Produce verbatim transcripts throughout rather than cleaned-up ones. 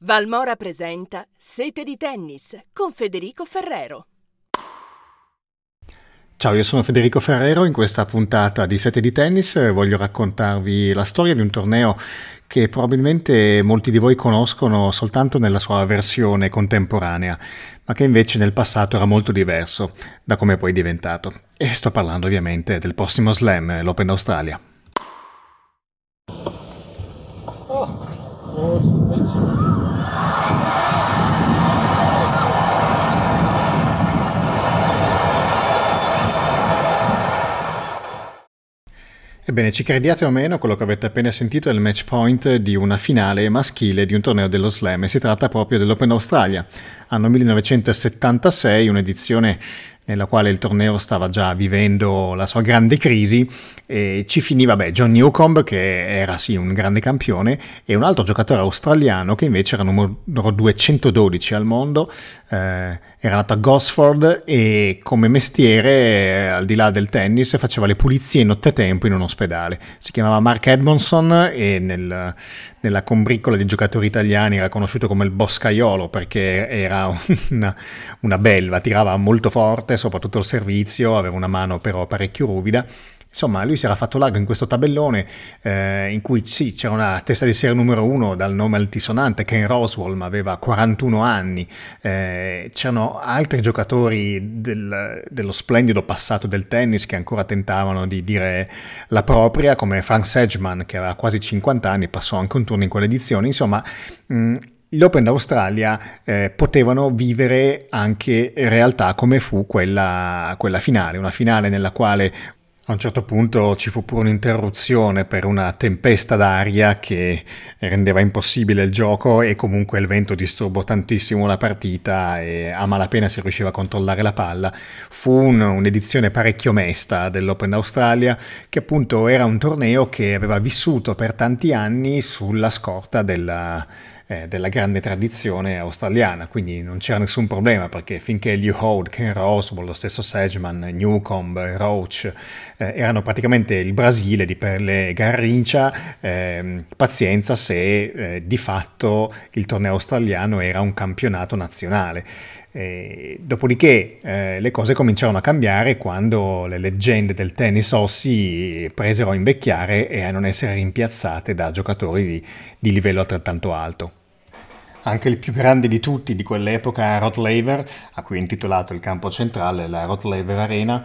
Valmora presenta Sete di tennis con Federico Ferrero. Ciao, io sono Federico Ferrero. In questa puntata di Sete di tennis voglio raccontarvi la storia di un torneo che probabilmente molti di voi conoscono soltanto nella sua versione contemporanea, ma che invece nel passato era molto diverso da come poi è diventato. E sto parlando ovviamente del prossimo Slam, l'Open d'Australia. Ebbene, ci crediate o meno, quello che avete appena sentito è il match point di una finale maschile di un torneo dello Slam, e si tratta proprio dell'Open d'Australia, anno millenovecentosettantasei, un'edizione nella quale il torneo stava già vivendo la sua grande crisi, e ci finiva beh, John Newcombe, che era sì un grande campione, e un altro giocatore australiano che invece era numero duecentododici al mondo. Eh, era nato a Gosford e come mestiere, eh, al di là del tennis, faceva le pulizie in nottetempo in un ospedale. Si chiamava Mark Edmondson e nel, nella combriccola di giocatori italiani era conosciuto come il boscaiolo, perché era una, una belva, tirava molto forte, soprattutto il servizio, aveva una mano però parecchio ruvida. Insomma, lui si era fatto largo in questo tabellone eh, in cui sì, c'era una testa di serie numero uno dal nome altisonante, Ken Rosewall, ma aveva quarantuno anni. Eh, c'erano altri giocatori del, dello splendido passato del tennis che ancora tentavano di dire la propria, come Frank Sedgman, che aveva quasi cinquanta anni, passò anche un turno in quell'edizione. Insomma, mh, l'Open d'Australia eh, potevano vivere anche realtà come fu quella, quella finale, una finale nella quale a un certo punto ci fu pure un'interruzione per una tempesta d'aria che rendeva impossibile il gioco, e comunque il vento disturbò tantissimo la partita e a malapena si riusciva a controllare la palla. Fu un, un'edizione parecchio mesta dell'Open d'Australia, che appunto era un torneo che aveva vissuto per tanti anni sulla scorta della Eh, della grande tradizione australiana, quindi non c'era nessun problema, perché finché Lew Howd, Ken Rosewall, lo stesso Sedgman, Newcombe, Roach eh, erano praticamente il Brasile di Perle e Garrincha, eh, pazienza se eh, di fatto il torneo australiano era un campionato nazionale. E dopodiché eh, le cose cominciarono a cambiare quando le leggende del tennis Aussie presero a invecchiare e a non essere rimpiazzate da giocatori di, di livello altrettanto alto. Anche il più grande di tutti di quell'epoca, Rod Laver, a cui è intitolato il campo centrale, la Rod Laver Arena,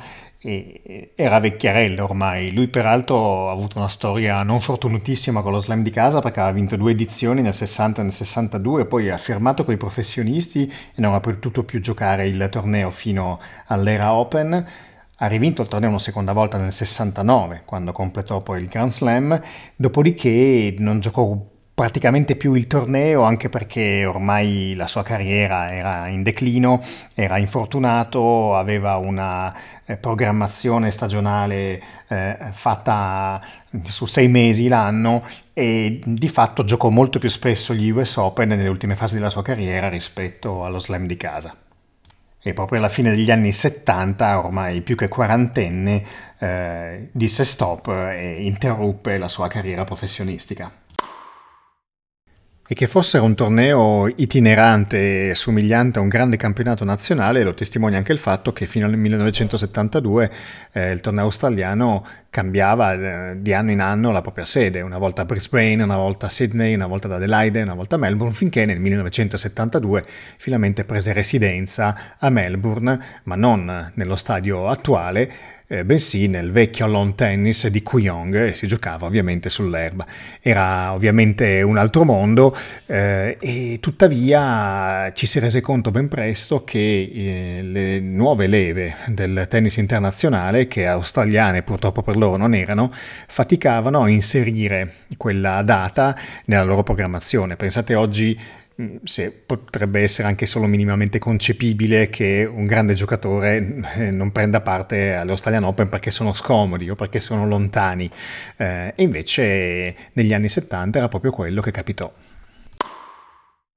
e era vecchiarello ormai. Lui peraltro ha avuto una storia non fortunatissima con lo Slam di casa, perché aveva vinto due edizioni nel sessanta e nel sessantadue, poi ha firmato con i professionisti e non ha potuto più giocare il torneo fino all'era Open. Ha rivinto il torneo una seconda volta nel sessantanove, quando completò poi il Grand Slam, dopodiché non giocò praticamente più il torneo, anche perché ormai la sua carriera era in declino, era infortunato, aveva una eh, programmazione stagionale eh, fatta su sei mesi l'anno, e di fatto giocò molto più spesso gli U S Open nelle ultime fasi della sua carriera rispetto allo Slam di casa. E proprio alla fine degli anni settanta, ormai più che quarantenne, eh, disse stop e interruppe la sua carriera professionistica. E che fosse un torneo itinerante e somigliante a un grande campionato nazionale lo testimonia anche il fatto che fino al millenovecentosettantadue eh, il torneo australiano cambiava eh, di anno in anno la propria sede, una volta a Brisbane, una volta a Sydney, una volta ad Adelaide, una volta a Melbourne, finché nel millenovecentosettantadue finalmente prese residenza a Melbourne, ma non nello stadio attuale, Eh, bensì nel vecchio lawn tennis di Kooyong, e si giocava ovviamente sull'erba. Era ovviamente un altro mondo, eh, e tuttavia ci si rese conto ben presto che eh, le nuove leve del tennis internazionale, che australiane purtroppo per loro non erano, faticavano a inserire quella data nella loro programmazione. Pensate oggi se potrebbe essere anche solo minimamente concepibile che un grande giocatore non prenda parte all'Australian Open perché sono scomodi o perché sono lontani, eh, e invece negli anni settanta era proprio quello che capitò.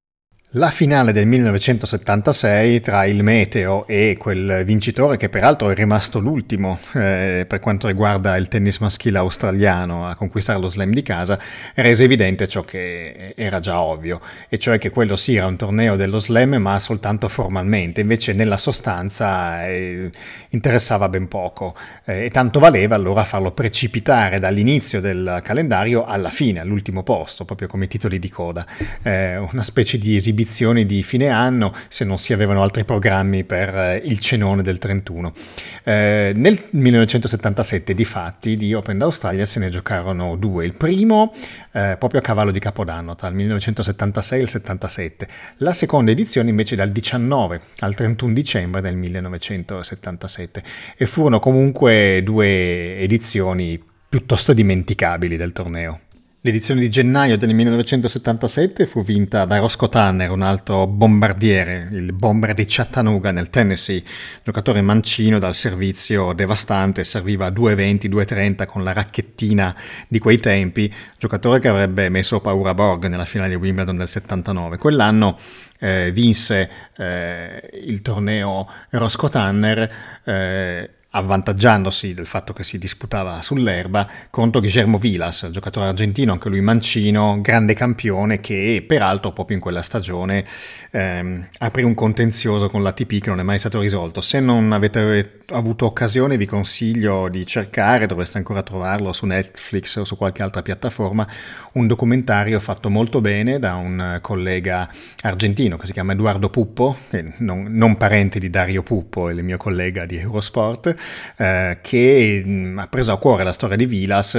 La finale del millenovecentosettantasei tra il Meteo e quel vincitore che peraltro è rimasto l'ultimo eh, per quanto riguarda il tennis maschile australiano a conquistare lo slam di casa, rese evidente ciò che era già ovvio, e cioè che quello sì era un torneo dello slam ma soltanto formalmente, invece nella sostanza eh, interessava ben poco eh, e tanto valeva allora farlo precipitare dall'inizio del calendario alla fine, all'ultimo posto, proprio come titoli di coda, eh, una specie di esibizione di fine anno se non si avevano altri programmi per il cenone del trentuno. Eh, nel millenovecentosettantasette difatti di Open d'Australia se ne giocarono due, il primo eh, proprio a cavallo di Capodanno tra il millenovecentosettantasei e il settantasette, la seconda edizione invece dal diciannove al trentuno dicembre del millenovecentosettantasette, e furono comunque due edizioni piuttosto dimenticabili del torneo. L'edizione di gennaio del millenovecentosettantasette fu vinta da Roscoe Tanner, un altro bombardiere, il bomber di Chattanooga nel Tennessee, giocatore mancino dal servizio devastante, serviva due venti due trenta con la racchettina di quei tempi, giocatore che avrebbe messo paura a Borg nella finale di Wimbledon del settantanove. Quell'anno eh, vinse eh, il torneo Roscoe Tanner, eh, avvantaggiandosi del fatto che si disputava sull'erba contro Guillermo Vilas, giocatore argentino, anche lui mancino, grande campione, che peraltro proprio in quella stagione ehm, aprì un contenzioso con l'A T P che non è mai stato risolto. Se non avete avuto occasione vi consiglio di cercare, dovreste ancora trovarlo su Netflix o su qualche altra piattaforma, un documentario fatto molto bene da un collega argentino che si chiama Eduardo Puppo, non, non parente di Dario Puppo, il mio collega di Eurosport, Eh, che mh, ha preso a cuore la storia di Vilas,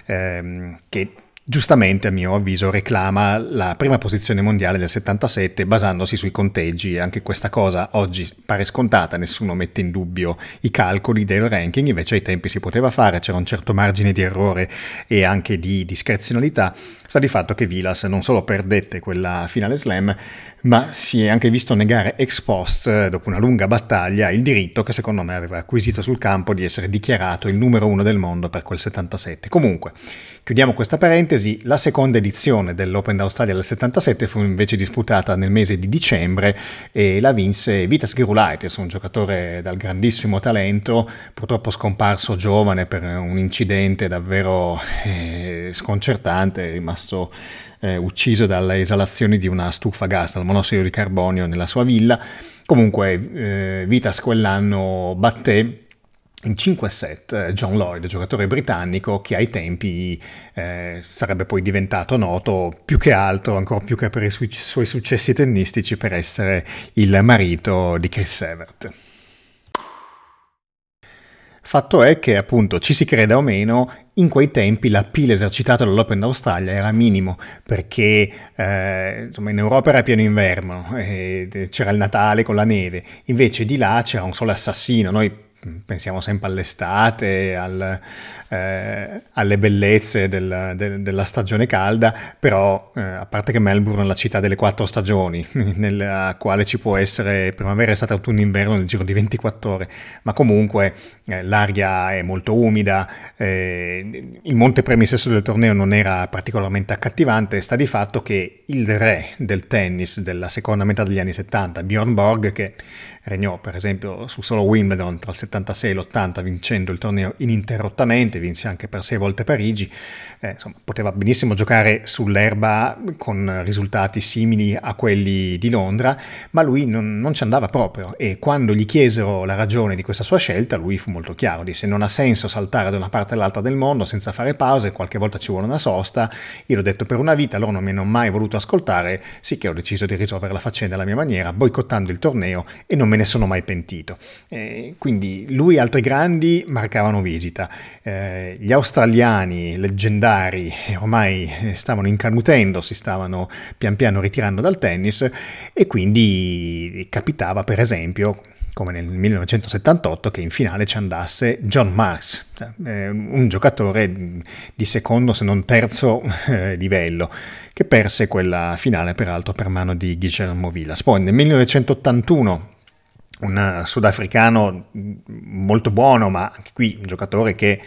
ehm, che giustamente a mio avviso reclama la prima posizione mondiale del settantasette basandosi sui conteggi. Anche questa cosa oggi pare scontata, nessuno mette in dubbio i calcoli del ranking, invece ai tempi si poteva fare, c'era un certo margine di errore e anche di discrezionalità. Sta di fatto che Vilas non solo perdette quella finale slam, ma si è anche visto negare ex post, dopo una lunga battaglia, il diritto che secondo me aveva acquisito sul campo di essere dichiarato il numero uno del mondo per quel settantasette. Comunque, chiudiamo questa parentesi. La seconda edizione dell'Open d'Australia del settantasette fu invece disputata nel mese di dicembre e la vinse Vitas Gerulaitis, un giocatore dal grandissimo talento, purtroppo scomparso giovane per un incidente davvero eh, sconcertante, è rimasto eh, ucciso dalle esalazioni di una stufa a gas, dal monossido di carbonio nella sua villa. Comunque eh, Vitas quell'anno batté in cinque set John Lloyd, giocatore britannico che ai tempi eh, sarebbe poi diventato noto più che altro, ancora più che per i su- suoi successi tennistici, per essere il marito di Chris Evert. Fatto è che, appunto, ci si creda o meno, in quei tempi l'appeal esercitato dall'Open d'Australia era minimo, perché eh, insomma in Europa era pieno inverno, eh, c'era il Natale con la neve, invece di là c'era un sole assassino. Noi pensiamo sempre all'estate, al, eh, alle bellezze del, del, della stagione calda, però eh, a parte che Melbourne è la città delle quattro stagioni, nella quale ci può essere primavera, estate, autunno, inverno nel giro di ventiquattro ore, ma comunque eh, l'aria è molto umida, eh, il montepremi stesso del torneo non era particolarmente accattivante. Sta di fatto che il re del tennis della seconda metà degli anni settanta, Björn Borg, che regnò per esempio su solo Wimbledon tra il settantasei e l'ottanta vincendo il torneo ininterrottamente, vinse anche per sei volte Parigi, eh, insomma, poteva benissimo giocare sull'erba con risultati simili a quelli di Londra, ma lui non, non ci andava proprio, e quando gli chiesero la ragione di questa sua scelta lui fu molto chiaro, disse: non ha senso saltare da una parte all'altra del mondo senza fare pause, qualche volta ci vuole una sosta, io l'ho detto per una vita, loro non mi hanno mai voluto ascoltare, sì che ho deciso di risolvere la faccenda alla mia maniera, boicottando il torneo, e non me ne sono mai pentito. Eh, quindi lui e altri grandi marcavano visita. Eh, gli australiani leggendari ormai stavano incanutendo, si stavano pian piano ritirando dal tennis, e quindi capitava per esempio, come nel millenovecentosettantotto, che in finale ci andasse John Marks, eh, un giocatore di secondo se non terzo eh, livello, che perse quella finale peraltro per mano di Guillermo Vilas. Poi nel millenovecentottantuno un sudafricano molto buono, ma anche qui un giocatore che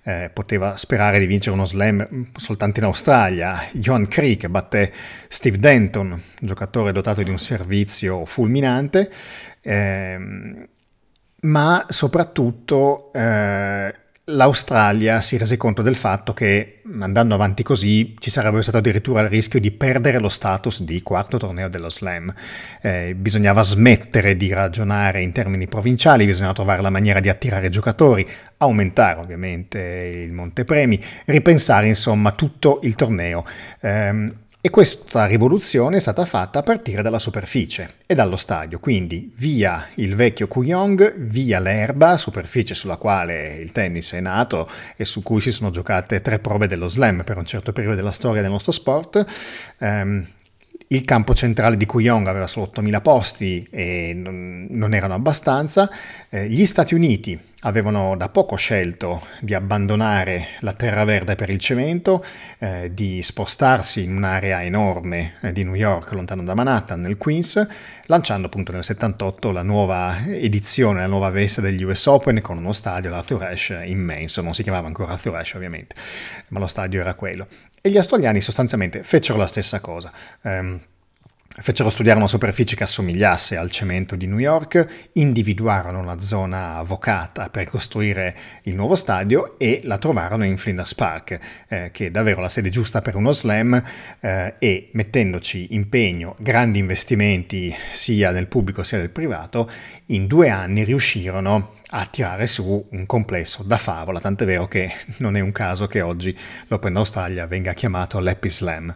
eh, poteva sperare di vincere uno slam soltanto in Australia. Johan Kriek batté Steve Denton, giocatore dotato di un servizio fulminante, ehm, ma soprattutto eh, l'Australia si rese conto del fatto che andando avanti così ci sarebbe stato addirittura il rischio di perdere lo status di quarto torneo dello Slam. Eh, bisognava smettere di ragionare in termini provinciali, bisognava trovare la maniera di attirare giocatori, aumentare ovviamente il montepremi, ripensare insomma tutto il torneo. Eh, E questa rivoluzione è stata fatta a partire dalla superficie e dallo stadio, quindi via il vecchio Kooyong, via l'erba, superficie sulla quale il tennis è nato e su cui si sono giocate tre prove dello slam per un certo periodo della storia del nostro sport. Um, Il campo centrale di Kooyong aveva solo ottomila posti e non, non erano abbastanza. Eh, gli Stati Uniti avevano da poco scelto di abbandonare la terra verde per il cemento, eh, di spostarsi in un'area enorme eh, di New York, lontano da Manhattan, nel Queens, lanciando appunto nel settantotto la nuova edizione, la nuova veste degli U S Open con uno stadio, l'Arthur Ashe, immenso. Non si chiamava ancora Arthur Ashe ovviamente, ma lo stadio era quello. E gli australiani sostanzialmente fecero la stessa cosa. Um, fecero studiare una superficie che assomigliasse al cemento di New York, individuarono una zona vocata per costruire il nuovo stadio e la trovarono in Flinders Park, eh, che è davvero la sede giusta per uno slam, eh, e mettendoci impegno, grandi investimenti sia nel pubblico sia nel privato, in due anni riuscirono a tirare su un complesso da favola, tant'è vero che non è un caso che oggi l'Open Australia venga chiamato l'Happy Slam.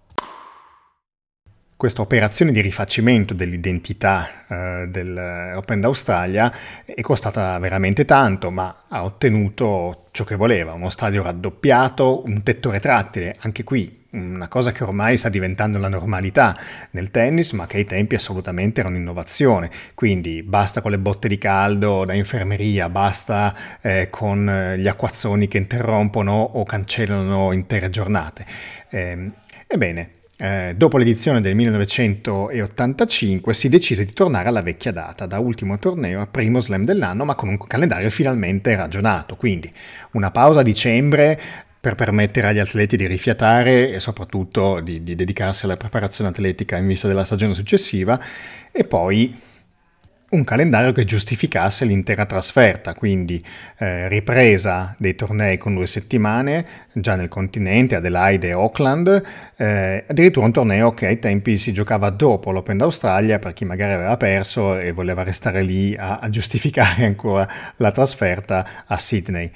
Questa operazione di rifacimento dell'identità eh, dell'Open d'Australia è costata veramente tanto, ma ha ottenuto ciò che voleva: uno stadio raddoppiato, un tetto retrattile, anche qui una cosa che ormai sta diventando la normalità nel tennis, ma che ai tempi assolutamente era un'innovazione. Quindi basta con le botte di caldo da infermeria, basta eh, con gli acquazzoni che interrompono o cancellano intere giornate. Eh, ebbene, Eh, dopo l'edizione del millenovecentottantacinque si decise di tornare alla vecchia data, da ultimo torneo a primo slam dell'anno, ma con un calendario finalmente ragionato, quindi una pausa a dicembre per permettere agli atleti di rifiatare e soprattutto di, di dedicarsi alla preparazione atletica in vista della stagione successiva, e poi un calendario che giustificasse l'intera trasferta, quindi eh, ripresa dei tornei con due settimane già nel continente, Adelaide e Auckland, eh, addirittura un torneo che ai tempi si giocava dopo l'Open d'Australia per chi magari aveva perso e voleva restare lì a, a giustificare ancora la trasferta a Sydney.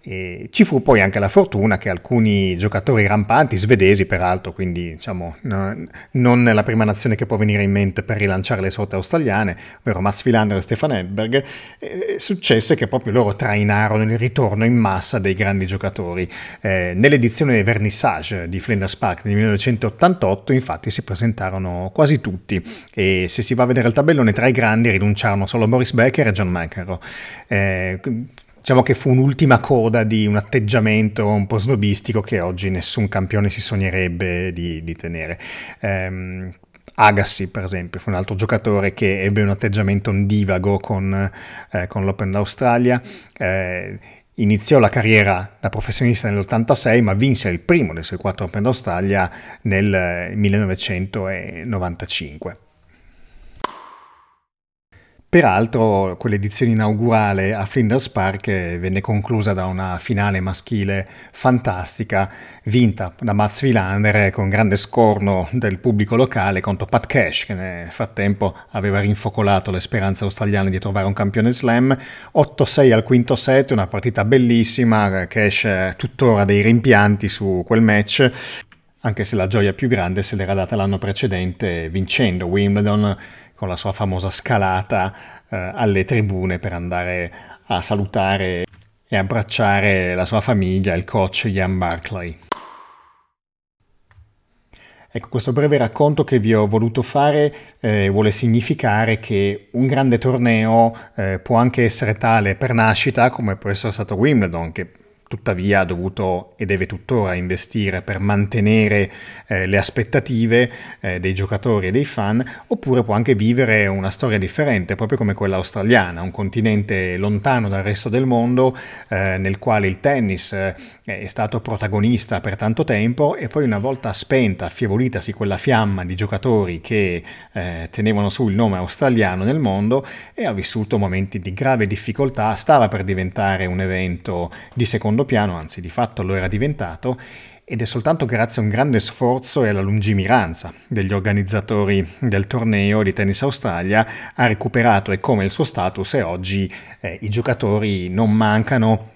E ci fu poi anche la fortuna che alcuni giocatori rampanti, svedesi peraltro, quindi diciamo no, non la prima nazione che può venire in mente per rilanciare le sorti australiane, ovvero Mats Wilander e Stefan Edberg, eh, successe che proprio loro trainarono il ritorno in massa dei grandi giocatori. Eh, nell'edizione Vernissage di Flinders Park del millenovecentottantotto infatti si presentarono quasi tutti, e se si va a vedere il tabellone tra i grandi rinunciarono solo Boris Becker e John McEnroe. Eh, Diciamo che fu un'ultima coda di un atteggiamento un po' snobistico che oggi nessun campione si sognerebbe di, di tenere. Um, Agassi, per esempio, fu un altro giocatore che ebbe un atteggiamento ondivago con, eh, con l'Open d'Australia. Eh, iniziò la carriera da professionista nell'ottantasei, ma vinse il primo dei suoi quattro Open d'Australia nel millenovecentonovantacinque. Peraltro quell'edizione inaugurale a Flinders Park venne conclusa da una finale maschile fantastica, vinta da Mats Wilander con grande scorno del pubblico locale contro Pat Cash, che nel frattempo aveva rinfocolato le speranze australiane di trovare un campione slam. otto sei al quinto set, una partita bellissima. Cash tuttora dei rimpianti su quel match, anche se la gioia più grande se l'era data l'anno precedente vincendo Wimbledon con la sua famosa scalata eh, alle tribune per andare a salutare e abbracciare la sua famiglia, il coach Ian Barclay. Ecco, questo breve racconto che vi ho voluto fare eh, vuole significare che un grande torneo eh, può anche essere tale per nascita, come può essere stato Wimbledon, che tuttavia ha dovuto e deve tuttora investire per mantenere eh, le aspettative eh, dei giocatori e dei fan, oppure può anche vivere una storia differente, proprio come quella australiana, un continente lontano dal resto del mondo eh, nel quale il tennis eh, è stato protagonista per tanto tempo, e poi una volta spenta, affievolitasi quella fiamma di giocatori che eh, tenevano su il nome australiano nel mondo, e ha vissuto momenti di grave difficoltà, stava per diventare un evento di secondo piano, anzi di fatto lo era diventato, ed è soltanto grazie a un grande sforzo e alla lungimiranza degli organizzatori del torneo di Tennis Australia ha recuperato, e come il suo status, e oggi eh, i giocatori non mancano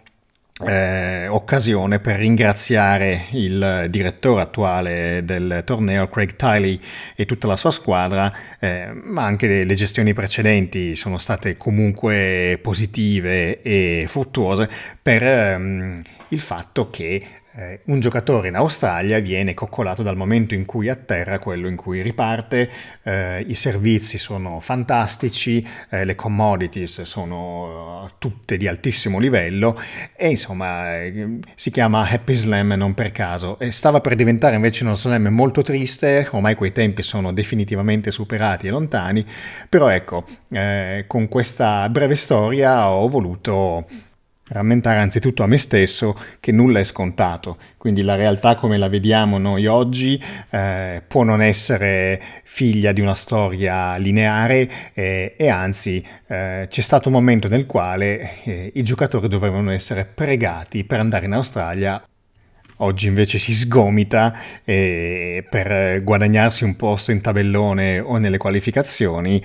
Eh, occasione per ringraziare il direttore attuale del torneo, Craig Tiley, e tutta la sua squadra, eh, ma anche le, le gestioni precedenti sono state comunque positive e fruttuose per ehm, il fatto che eh, un giocatore in Australia viene coccolato dal momento in cui atterra a quello in cui riparte, eh, i servizi sono fantastici, eh, le commodities sono tutte di altissimo livello, e insomma eh, si chiama Happy Slam non per caso, e stava per diventare invece uno slam molto triste. Ormai quei tempi sono definitivamente superati e lontani, però ecco, eh, con questa breve storia ho voluto rammentare anzitutto a me stesso che nulla è scontato, quindi la realtà come la vediamo noi oggi eh, può non essere figlia di una storia lineare, eh, e anzi eh, c'è stato un momento nel quale eh, i giocatori dovevano essere pregati per andare in Australia. Oggi invece si sgomita eh, per guadagnarsi un posto in tabellone o nelle qualificazioni,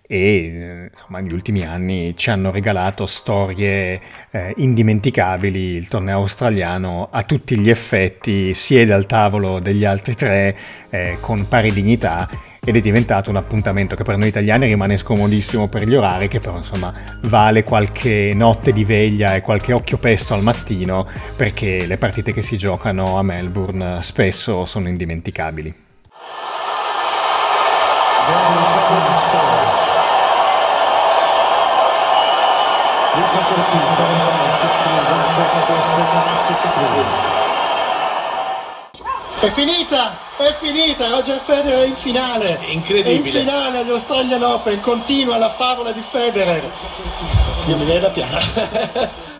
e insomma negli ultimi anni ci hanno regalato storie eh, indimenticabili. Il torneo australiano a tutti gli effetti siede al tavolo degli altri tre eh, con pari dignità, ed è diventato un appuntamento che per noi italiani rimane scomodissimo per gli orari, che però insomma vale qualche notte di veglia e qualche occhio pesto al mattino, perché le partite che si giocano a Melbourne spesso sono indimenticabili. È finita, è finita, Roger Federer è in finale. Incredibile. È in finale all'Australian Open, continua la favola di Federer. Io mi viene da piangere.